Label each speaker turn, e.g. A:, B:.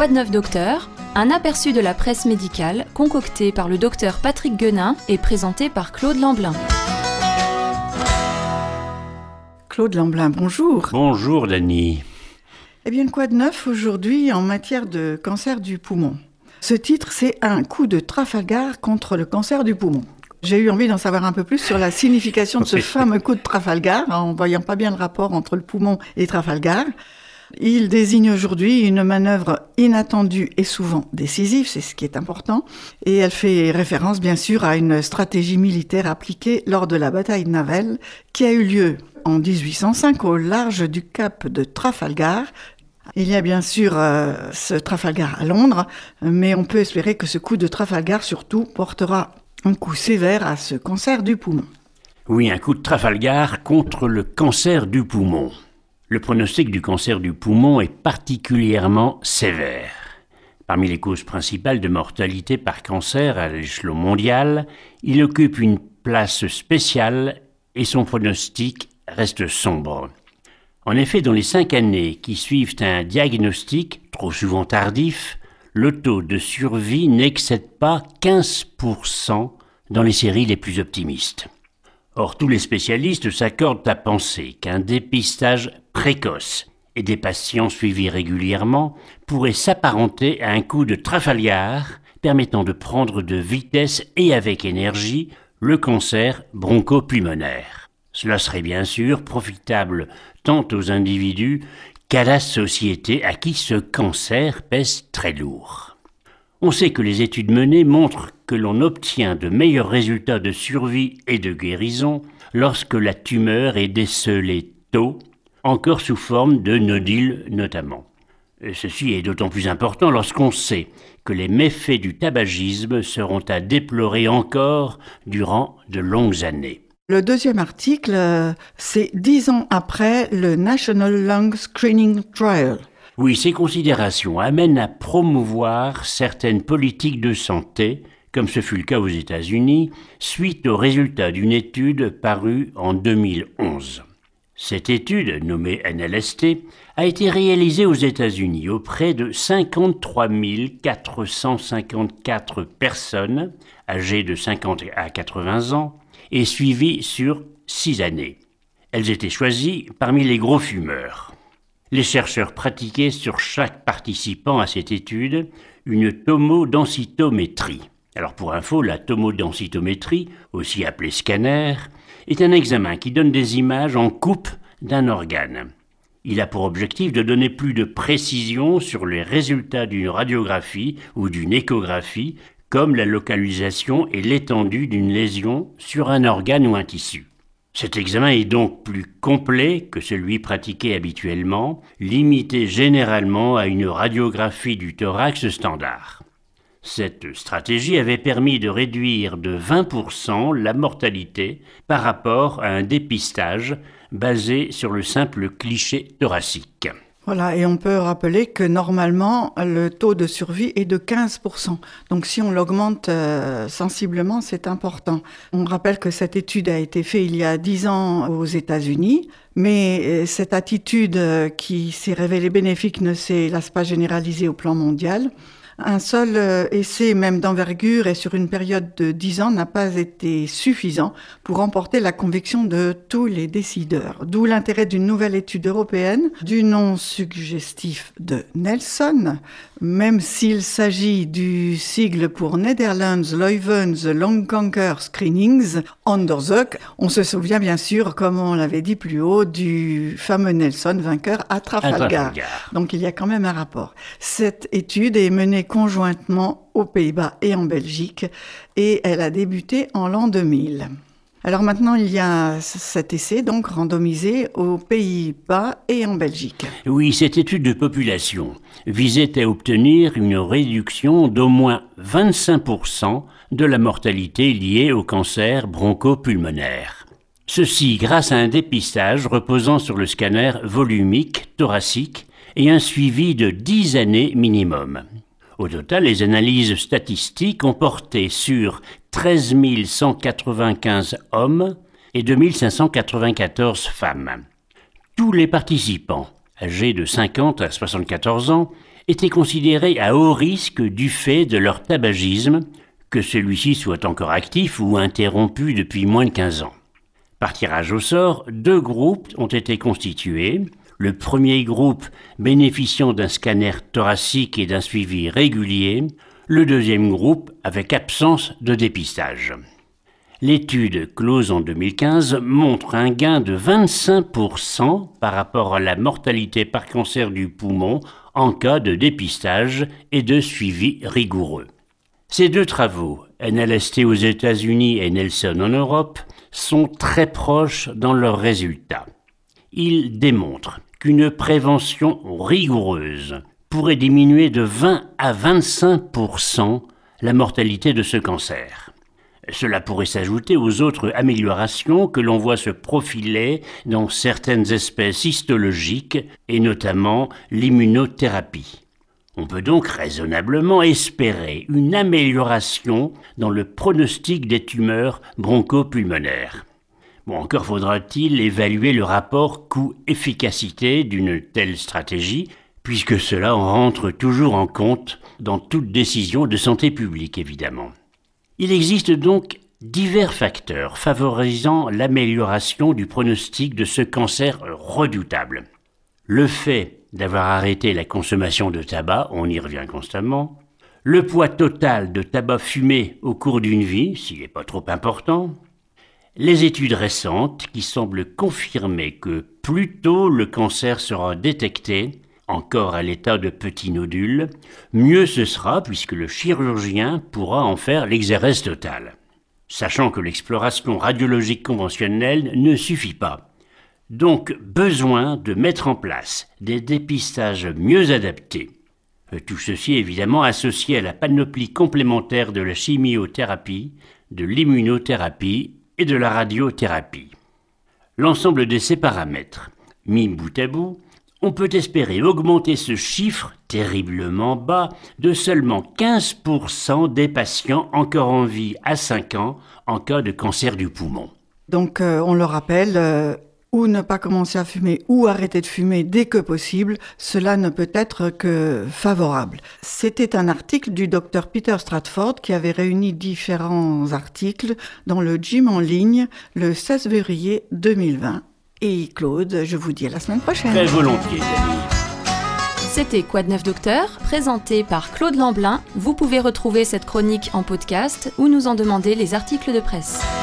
A: Quoi de neuf docteur ? Un aperçu de la presse médicale concocté par le docteur Patrick Guenin et présenté par Claude Lamblin.
B: Claude Lamblin, bonjour.
C: Bonjour Dany.
B: Eh bien, quoi de neuf aujourd'hui en matière de cancer du poumon ? Ce titre, c'est un coup de Trafalgar contre le cancer du poumon. J'ai eu envie d'en savoir un peu plus sur la signification de ce fameux coup de Trafalgar, en voyant pas bien le rapport entre le poumon et Trafalgar. Il désigne aujourd'hui une manœuvre inattendue et souvent décisive, c'est ce qui est important, et elle fait référence bien sûr à une stratégie militaire appliquée lors de la bataille navale qui a eu lieu en 1805 au large du cap de Trafalgar. Il y a bien sûr ce Trafalgar à Londres, mais on peut espérer que ce coup de Trafalgar surtout portera un coup sévère à ce cancer du poumon.
C: Oui, un coup de Trafalgar contre le cancer du poumon. Le pronostic du cancer du poumon est particulièrement sévère. Parmi les causes principales de mortalité par cancer à l'échelon mondial, il occupe une place spéciale et son pronostic reste sombre. En effet, dans les 5 années qui suivent un diagnostic, trop souvent tardif, le taux de survie n'excède pas 15% dans les séries les plus optimistes. Or, tous les spécialistes s'accordent à penser qu'un dépistage précoce et des patients suivis régulièrement pourraient s'apparenter à un coup de Trafalgar permettant de prendre de vitesse et avec énergie le cancer bronchopulmonaire. Cela serait bien sûr profitable tant aux individus qu'à la société à qui ce cancer pèse très lourd. On sait que les études menées montrent que l'on obtient de meilleurs résultats de survie et de guérison lorsque la tumeur est décelée tôt, encore sous forme de nodules notamment. Ceci est d'autant plus important lorsqu'on sait que les méfaits du tabagisme seront à déplorer encore durant de longues années.
B: Le deuxième article, c'est 10 ans après le National Lung Screening Trial.
C: Oui, ces considérations amènent à promouvoir certaines politiques de santé, comme ce fut le cas aux États-Unis, suite aux résultats d'une étude parue en 2011. Cette étude, nommée NLST, a été réalisée aux États-Unis auprès de 53 454 personnes âgées de 50 à 80 ans et suivies sur 6 années. Elles étaient choisies parmi les gros fumeurs. Les chercheurs pratiquaient sur chaque participant à cette étude une tomodensitométrie. Alors pour info, la tomodensitométrie, aussi appelée scanner, est un examen qui donne des images en coupe d'un organe. Il a pour objectif de donner plus de précision sur les résultats d'une radiographie ou d'une échographie, comme la localisation et l'étendue d'une lésion sur un organe ou un tissu. Cet examen est donc plus complet que celui pratiqué habituellement, limité généralement à une radiographie du thorax standard. Cette stratégie avait permis de réduire de 20% la mortalité par rapport à un dépistage basé sur le simple cliché thoracique.
B: Voilà, et on peut rappeler que normalement, le taux de survie est de 15%. Donc si on l'augmente sensiblement, c'est important. On rappelle que cette étude a été faite il y a 10 ans aux États-Unis, mais cette attitude qui s'est révélée bénéfique ne s'est, hélas, pas généralisée au plan mondial. Un seul essai, même d'envergure et sur une période de 10 ans, n'a pas été suffisant pour emporter la conviction de tous les décideurs. D'où l'intérêt d'une nouvelle étude européenne, du nom suggestif de Nelson, même s'il s'agit du sigle pour Netherlands Leuven's Lung Cancer Screenings Onderzoek. On se souvient bien sûr, comme on l'avait dit plus haut, du fameux Nelson vainqueur à Trafalgar. Donc il y a quand même un rapport. Cette étude est menée conjointement aux Pays-Bas et en Belgique et elle a débuté en l'an 2000. Alors maintenant, il y a cet essai donc randomisé aux Pays-Bas et en Belgique.
C: Oui, cette étude de population visait à obtenir une réduction d'au moins 25% de la mortalité liée au cancer bronchopulmonaire. Ceci grâce à un dépistage reposant sur le scanner volumique thoracique et un suivi de 10 années minimum. Au total, les analyses statistiques ont porté sur 13 195 hommes et 2 594 femmes. Tous les participants âgés de 50 à 74 ans, étaient considérés à haut risque du fait de leur tabagisme, que celui-ci soit encore actif ou interrompu depuis moins de 15 ans. Par tirage au sort, 2 groupes ont été constitués. Le premier groupe bénéficiant d'un scanner thoracique et d'un suivi régulier, le deuxième groupe avec absence de dépistage. L'étude close en 2015 montre un gain de 25% par rapport à la mortalité par cancer du poumon en cas de dépistage et de suivi rigoureux. Ces 2 travaux, NLST aux États-Unis et Nelson en Europe, sont très proches dans leurs résultats. Ils démontrent qu'une prévention rigoureuse pourrait diminuer de 20 à 25% la mortalité de ce cancer. Cela pourrait s'ajouter aux autres améliorations que l'on voit se profiler dans certaines espèces histologiques et notamment l'immunothérapie. On peut donc raisonnablement espérer une amélioration dans le pronostic des tumeurs bronchopulmonaires. Encore faudra-t-il évaluer le rapport coût-efficacité d'une telle stratégie, puisque cela rentre toujours en compte dans toute décision de santé publique, évidemment. Il existe donc divers facteurs favorisant l'amélioration du pronostic de ce cancer redoutable. Le fait d'avoir arrêté la consommation de tabac, on y revient constamment, le poids total de tabac fumé au cours d'une vie, s'il n'est pas trop important, les études récentes qui semblent confirmer que plus tôt le cancer sera détecté, encore à l'état de petits nodules, mieux ce sera puisque le chirurgien pourra en faire l'exérèse totale. Sachant que l'exploration radiologique conventionnelle ne suffit pas. Donc, besoin de mettre en place des dépistages mieux adaptés. Tout ceci évidemment associé à la panoplie complémentaire de la chimiothérapie, de l'immunothérapie et de la radiothérapie. L'ensemble de ces paramètres, mis bout à bout, on peut espérer augmenter ce chiffre terriblement bas de seulement 15% des patients encore en vie à 5 ans en cas de cancer du poumon.
B: Donc, on le rappelle, ou ne pas commencer à fumer ou arrêter de fumer dès que possible, cela ne peut être que favorable. C'était un article du Dr Peter Stratford qui avait réuni différents articles dans le Gym en ligne le 16 février 2020. Et Claude, je vous dis à la semaine prochaine.
C: Très volontiers, Dani.
A: C'était Quoi de neuf docteur, présenté par Claude Lamblin. Vous pouvez retrouver cette chronique en podcast ou nous en demander les articles de presse.